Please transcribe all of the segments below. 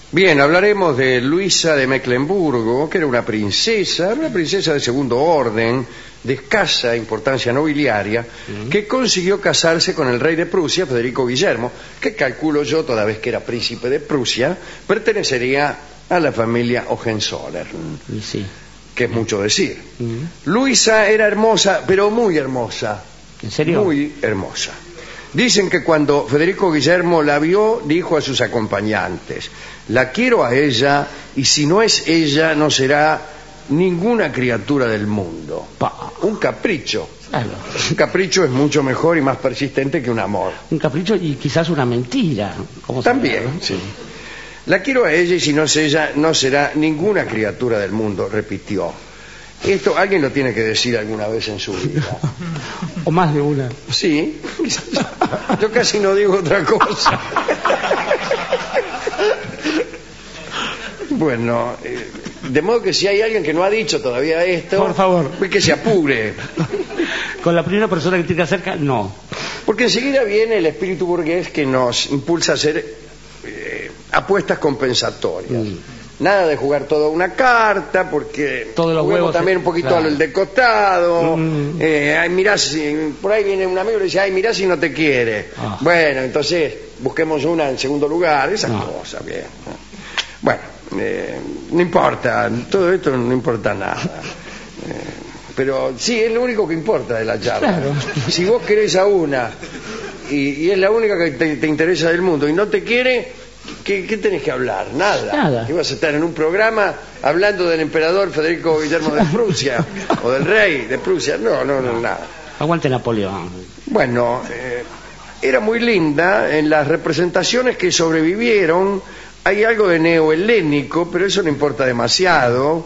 Bien, hablaremos de Luisa de Mecklemburgo, que era una princesa de segundo orden, de escasa importancia nobiliaria, que consiguió casarse con el rey de Prusia, Federico Guillermo, que calculo yo, toda vez que era príncipe de Prusia, pertenecería a la familia Hohenzollern, Sí. que es mucho decir. Luisa era hermosa, pero muy hermosa. ¿En serio? Muy hermosa. Dicen que cuando Federico Guillermo la vio, dijo a sus acompañantes: la quiero a ella, y si no es ella, no será ninguna criatura del mundo. Un capricho. Claro. Un capricho es mucho mejor y más persistente que un amor. Un capricho y quizás una mentira. ¿Cómo También, sabe, no? sí. La quiero a ella, y si no es ella, no será ninguna criatura del mundo, repitió. Esto alguien lo tiene que decir alguna vez en su vida. O más de una. Sí, yo casi no digo otra cosa. Bueno, de modo que si hay alguien que no ha dicho todavía esto, por favor, que se apure. Con la primera persona que tiene cerca, no. Porque enseguida viene el espíritu burgués que nos impulsa a hacer apuestas compensatorias. Nada de jugar toda una carta, porque todos los juguemos huevos también un poquito claro. al de costado. Ay, mirá, por ahí viene un amigo y le dice: ay, mirá si no te quiere. Bueno, entonces busquemos una en segundo lugar, esas cosas, bien. Bueno, no importa, todo esto no importa nada. Pero sí, es lo único que importa de la charla. Claro. Si vos querés a una y es la única que te interesa del mundo y no te quiere, ¿qué tenés que hablar? Nada. ¿Qué vas a estar en un programa hablando del emperador Federico Guillermo de Prusia o del rey de Prusia? No, nada. Aguante Napoleón. Bueno, era muy linda. En las representaciones que sobrevivieron hay algo de neohelénico, pero eso no importa demasiado.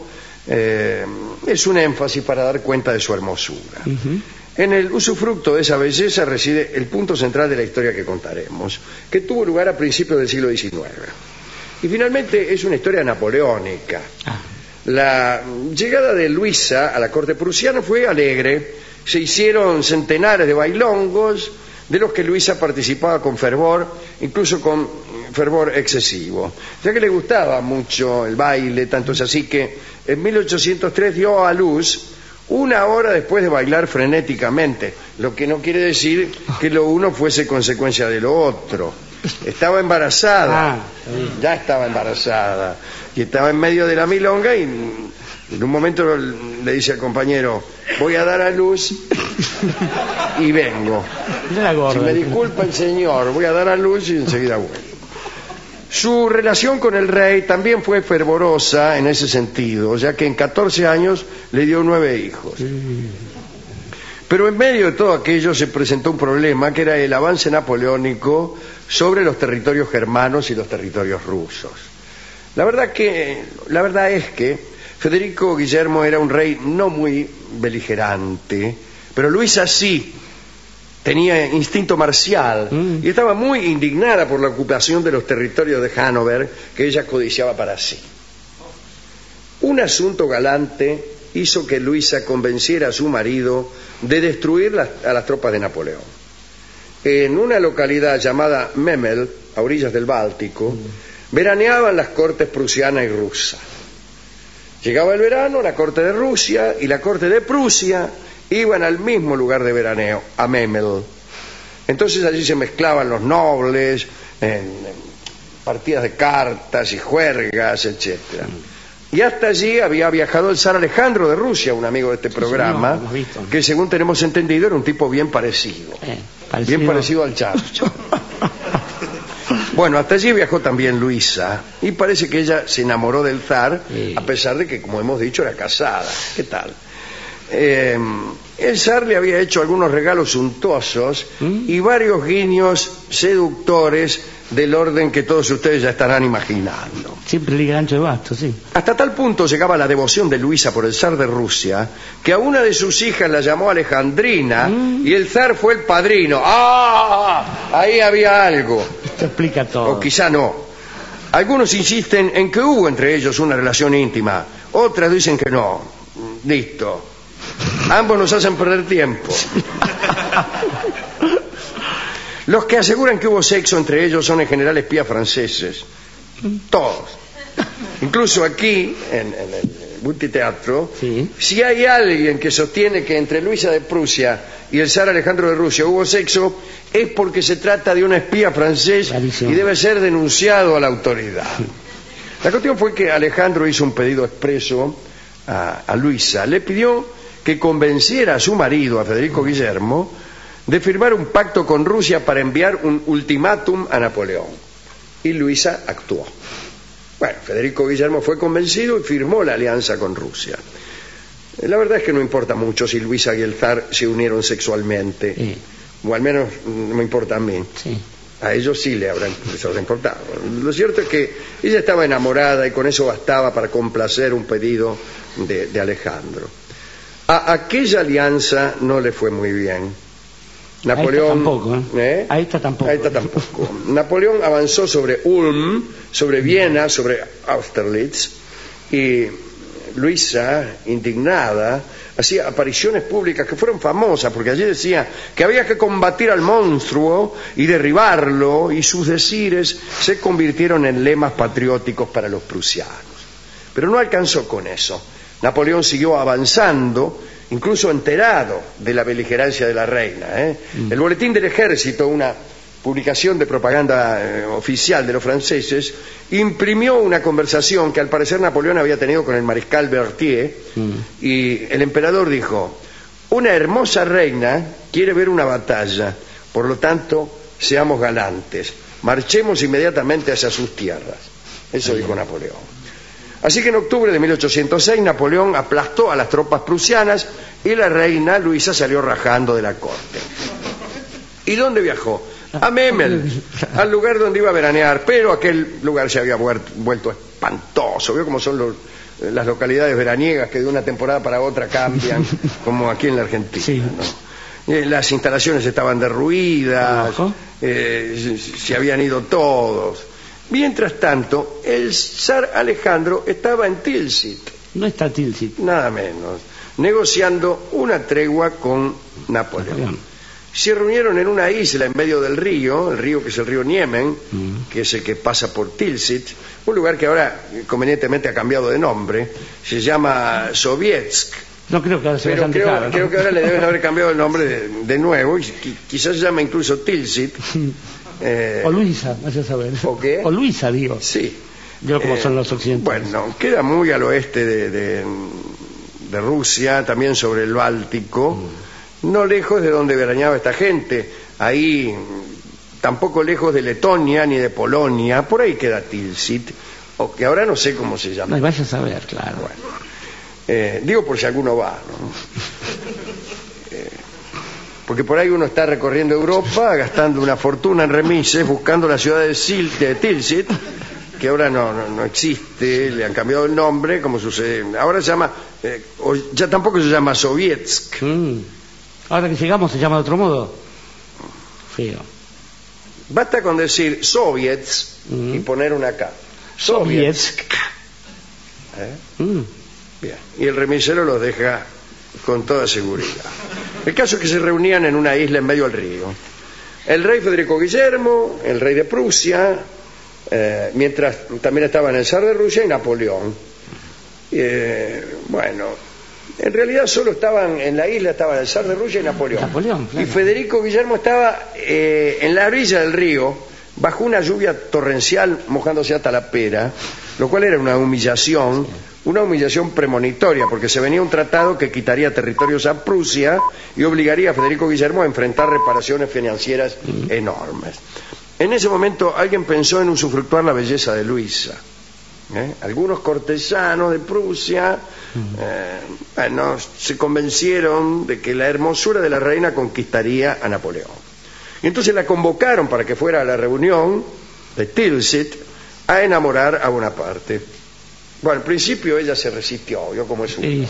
Es un énfasis para dar cuenta de su hermosura. En el usufructo de esa belleza reside el punto central de la historia que contaremos, que tuvo lugar a principios del siglo XIX. Y finalmente es una historia napoleónica. La llegada de Luisa a la corte prusiana fue alegre. Se hicieron centenares de bailongos, de los que Luisa participaba con fervor, incluso con fervor excesivo, ya que le gustaba mucho el baile. Tanto es así que en 1803 dio a luz 1 hora después de bailar frenéticamente, lo que no quiere decir que lo uno fuese consecuencia de lo otro. Estaba embarazada, ya estaba embarazada, y estaba en medio de la milonga, y en un momento le dice al compañero: voy a dar a luz y vengo. Si me disculpa el señor, voy a dar a luz y enseguida vuelvo. Su relación con el rey también fue fervorosa en ese sentido, ya que en 14 años le dio 9 hijos. Pero en medio de todo aquello se presentó un problema, que era el avance napoleónico sobre los territorios germanos y los territorios rusos. La verdad es que Federico Guillermo era un rey no muy beligerante, pero Luisa sí. Tenía instinto marcial y estaba muy indignada por la ocupación de los territorios de Hannover, que ella codiciaba para sí. Un asunto galante hizo que Luisa convenciera a su marido de destruir a las tropas de Napoleón. En una localidad llamada Memel, a orillas del Báltico, veraneaban las cortes prusiana y rusa. Llegaba el verano, la corte de Rusia y la corte de Prusia iban al mismo lugar de veraneo, a Memel. Entonces allí se mezclaban los nobles, en partidas de cartas y juergas, etcétera. Y hasta allí había viajado el zar Alejandro de Rusia, un amigo de este programa, que según tenemos entendido era un tipo bien parecido. Bien parecido al Chacho. Bueno, hasta allí viajó también Luisa, y parece que ella se enamoró del zar, a pesar de que, como hemos dicho, era casada. ¿Qué tal? El zar le había hecho algunos regalos suntuosos y varios guiños seductores del orden que todos ustedes ya estarán imaginando. Siempre el gancho de basto, sí. Hasta tal punto llegaba la devoción de Luisa por el zar de Rusia, que a una de sus hijas la llamó Alejandrina y el zar fue el padrino. Ahí había algo. Esto explica todo. O quizá no. Algunos insisten en que hubo entre ellos una relación íntima, otras dicen que no. Listo. Ambos nos hacen perder tiempo. Los que aseguran que hubo sexo entre ellos son en general espías franceses, Todos. Incluso aquí, en el Multiteatro, Sí. si hay alguien que sostiene que entre Luisa de Prusia y el zar Alejandro de Rusia hubo sexo, es porque se trata de un espía francés Clarísimo. y debe ser denunciado a la autoridad. La cuestión fue que Alejandro hizo un pedido expreso a Luisa. Le pidió que convenciera a su marido, a Federico Guillermo, de firmar un pacto con Rusia para enviar un ultimátum a Napoleón. Y Luisa actuó. Bueno, Federico Guillermo fue convencido y firmó la alianza con Rusia. La verdad es que no importa mucho si Luisa y el zar se unieron sexualmente, Sí. o al menos no me importa a mí. Sí. A ellos sí les habrá importado. Lo cierto es que ella estaba enamorada y con eso bastaba para complacer un pedido de Alejandro. A aquella alianza no le fue muy bien. Napoleón, Ahí está tampoco. Ahí está tampoco. Napoleón avanzó sobre Ulm, sobre Viena, sobre Austerlitz, y Luisa, indignada, hacía apariciones públicas que fueron famosas, porque allí decía que había que combatir al monstruo y derribarlo, y sus decires se convirtieron en lemas patrióticos para los prusianos. Pero no alcanzó con eso. Napoleón siguió avanzando, incluso enterado de la beligerancia de la reina. El Boletín del Ejército, una publicación de propaganda oficial de los franceses, imprimió una conversación que al parecer Napoleón había tenido con el mariscal Berthier, y el emperador dijo: una hermosa reina quiere ver una batalla, por lo tanto seamos galantes, marchemos inmediatamente hacia sus tierras. Eso dijo Napoleón. Así que en octubre de 1806 Napoleón aplastó a las tropas prusianas y la reina Luisa salió rajando de la corte. ¿Y dónde viajó? A Memel, al lugar donde iba a veranear, pero aquel lugar se había vuelto espantoso. ¿Vio cómo son las localidades veraniegas que de una temporada para otra cambian, como aquí en la Argentina? Sí. ¿No? Las instalaciones estaban derruidas, se habían ido todos. Mientras tanto, el zar Alejandro estaba en Tilsit. No está Tilsit. Nada menos, negociando una tregua con Napoleón. Se reunieron en una isla en medio del río, el río que es el río Niemen, que es el que pasa por Tilsit, un lugar que ahora convenientemente ha cambiado de nombre, se llama Sovietsk. No creo que ahora se Pero vayan a dejar, ¿no? creo que ahora le deben haber cambiado el nombre de nuevo, y quizás se llama incluso Tilsit. O Luisa, vaya a saber. ¿O qué? O Luisa, digo. Sí. Yo como son los occidentales. Bueno, queda muy al oeste de Rusia, también sobre el Báltico, no lejos de donde veraneaba esta gente. Ahí, tampoco lejos de Letonia ni de Polonia, por ahí queda Tilsit, o que ahora no sé cómo se llama. No, vaya a saber, claro. Bueno, digo por si alguno va, ¿no? Porque por ahí uno está recorriendo Europa gastando una fortuna en remises buscando la ciudad de Tilsit, que ahora no existe, le han cambiado el nombre, como sucede. Ahora se llama, o ya tampoco se llama Sovietsk. Ahora que llegamos se llama de otro modo. Feo. Basta con decir Soviets y poner una K. Soviets. Bien. Y el remisero los deja con toda seguridad. El caso es que se reunían en una isla en medio del río. El rey Federico Guillermo, el rey de Prusia, mientras también estaban el zar de Rusia y Napoleón. Bueno, en realidad solo estaban en la isla, estaban el zar de Rusia y Napoleón. Claro. Y Federico Guillermo estaba en la orilla del río, bajo una lluvia torrencial, mojándose hasta la pera, lo cual era una humillación premonitoria, porque se venía un tratado que quitaría territorios a Prusia y obligaría a Federico Guillermo a enfrentar reparaciones financieras enormes. En ese momento alguien pensó en usufructuar la belleza de Luisa. Algunos cortesanos de Prusia se convencieron de que la hermosura de la reina conquistaría a Napoleón. Y entonces la convocaron para que fuera a la reunión de Tilsit a enamorar a Bonaparte. Bueno, al principio ella se resistió, vio cómo es uno.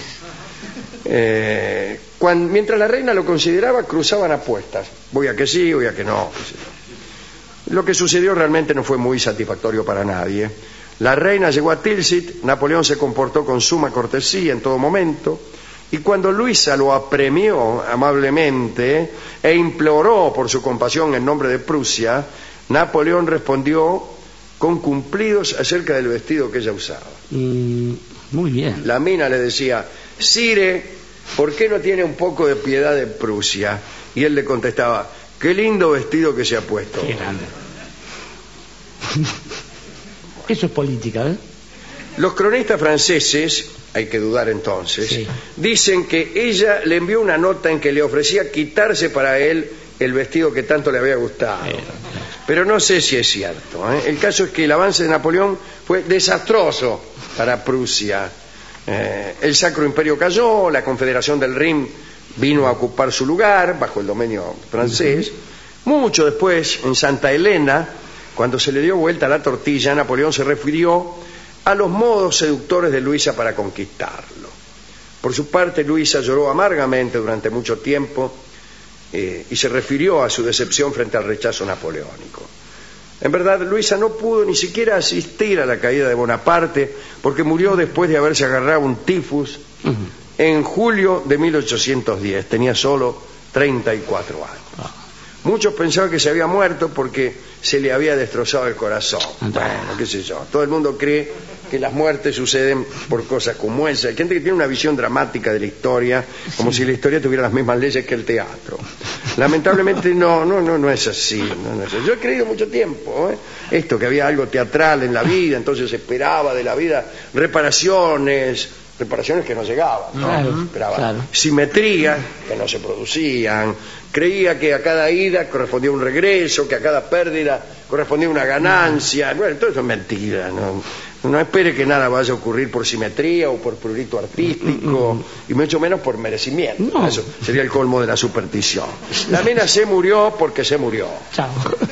Mientras la reina lo consideraba, cruzaban apuestas. Voy a que sí, voy a que no. Lo que sucedió realmente no fue muy satisfactorio para nadie. La reina llegó a Tilsit, Napoleón se comportó con suma cortesía en todo momento, y cuando Luisa lo apremió amablemente e imploró por su compasión en nombre de Prusia, Napoleón respondió con cumplidos acerca del vestido que ella usaba. Muy bien. La mina le decía: Sire, ¿por qué no tiene un poco de piedad de Prusia? Y él le contestaba: qué lindo vestido que se ha puesto. Qué grande. Eso es política, ¿eh? Los cronistas franceses, hay que dudar entonces, sí, dicen que ella le envió una nota en que le ofrecía quitarse para él el vestido que tanto le había gustado. Pero no sé si es cierto, ¿eh? El caso es que el avance de Napoleón fue desastroso para Prusia. El Sacro Imperio cayó, la Confederación del Rin vino a ocupar su lugar bajo el dominio francés. Mucho después, en Santa Elena, cuando se le dio vuelta la tortilla, Napoleón se refirió a los modos seductores de Luisa para conquistarlo. Por su parte, Luisa lloró amargamente durante mucho tiempo y se refirió a su decepción frente al rechazo napoleónico. En verdad, Luisa no pudo ni siquiera asistir a la caída de Bonaparte porque murió después de haberse agarrado un tifus en julio de 1810. Tenía solo 34 años. Muchos pensaban que se había muerto porque se le había destrozado el corazón. Bueno, qué sé yo. Todo el mundo cree que las muertes suceden por cosas como esa. Hay gente que tiene una visión dramática de la historia, como si la historia tuviera las mismas leyes que el teatro. Lamentablemente no es así. No es así. Yo he creído mucho tiempo esto, que había algo teatral en la vida, entonces se esperaba de la vida reparaciones que no llegaban, ¿no? Esperaba simetría que no se producían. Creía que a cada ida correspondía un regreso, que a cada pérdida correspondía una ganancia. Bueno, todo eso es mentira, no espere que nada vaya a ocurrir por simetría o por prurito artístico, y mucho menos por merecimiento. Eso sería el colmo de la superstición. La mina se murió porque se murió. Chao.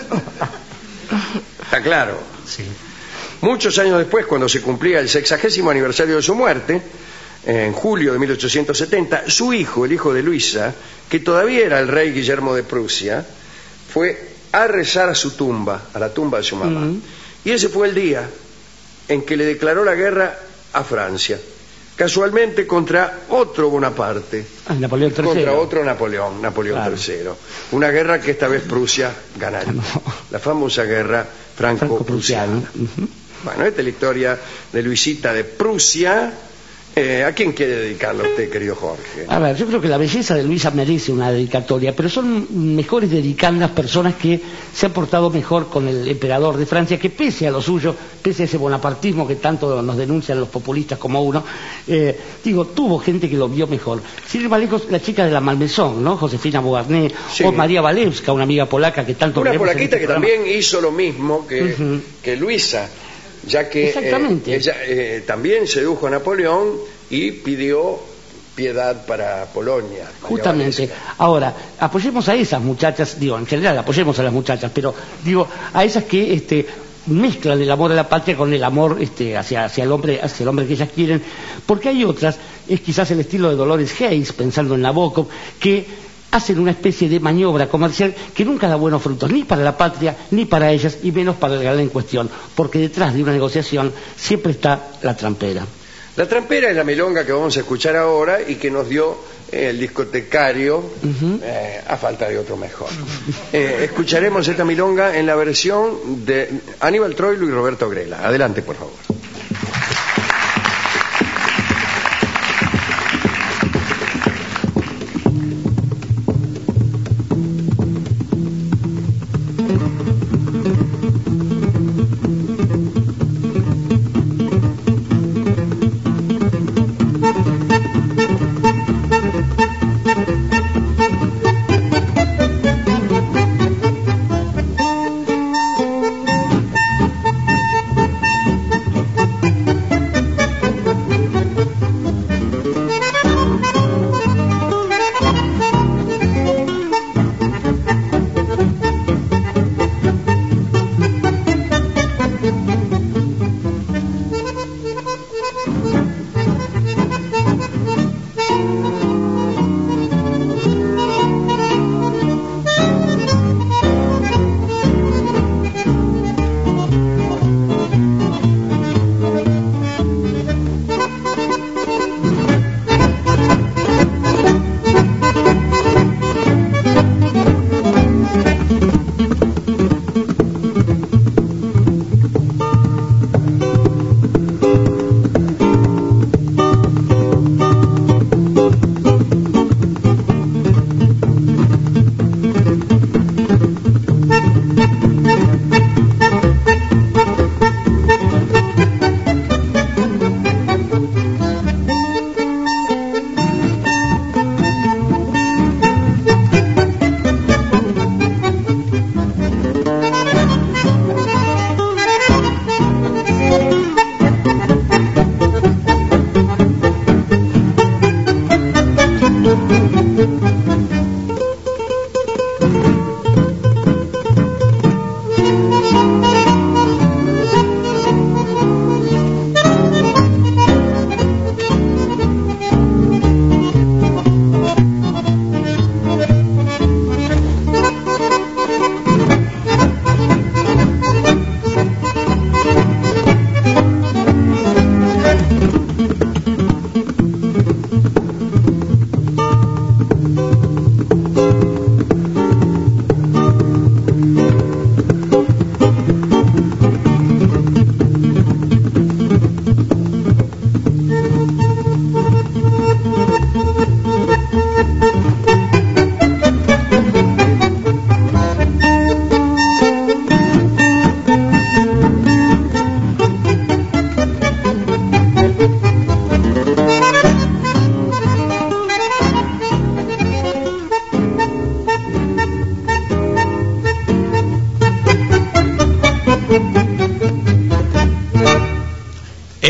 ¿Está claro? Sí. Muchos años después, cuando se cumplía el 60º aniversario de su muerte, en julio de 1870, su hijo, el hijo de Luisa, que todavía era el rey Guillermo de Prusia, fue a rezar a su tumba, a la tumba de su mamá. Y ese fue el día en que le declaró la guerra a Francia, casualmente contra otro Bonaparte, Napoleón III. Contra otro Napoleón III. Una guerra que esta vez Prusia ganaría. La famosa guerra franco-prusiana. Bueno, esta es la historia de Luisita de Prusia. ¿A quién quiere dedicarlo usted, querido Jorge? A ver, yo creo que la belleza de Luisa merece una dedicatoria, pero son mejores dedicandas personas que se han portado mejor con el emperador de Francia, que pese a lo suyo, pese a ese bonapartismo que tanto nos denuncian los populistas como uno, tuvo gente que lo vio mejor. Sin ir más lejos, la chica de la Malmaison, ¿no? Josefina Beauharnais, sí, o María Walewska, una amiga polaca que tanto... Una polaquita que también hizo lo mismo que Luisa, ya que ella también sedujo a Napoleón y pidió piedad para Polonia. Justamente. Ahora, apoyemos a esas muchachas, en general apoyemos a las muchachas, pero a esas que mezclan el amor a la patria con el amor hacia el hombre que ellas quieren, porque hay otras, es quizás el estilo de Dolores Hayes, pensando en Nabokov, que hacen una especie de maniobra comercial que nunca da buenos frutos, ni para la patria, ni para ellas, y menos para el galán en cuestión, porque detrás de una negociación siempre está la trampera. La trampera es la milonga que vamos a escuchar ahora y que nos dio el discotecario, a falta de otro mejor. Escucharemos esta milonga en la versión de Aníbal Troilo y Roberto Grela. Adelante, por favor.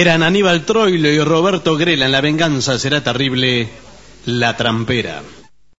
Eran Aníbal Troilo y Roberto Grela en La venganza será terrible, La trampera.